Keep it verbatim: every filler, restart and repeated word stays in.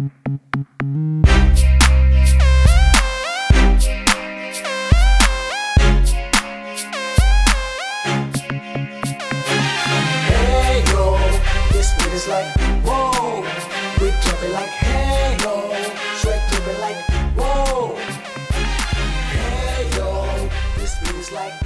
Hey yo, this beat is like whoa. We jumping like hey yo, sweat dripping like whoa. Hey yo, this beat is like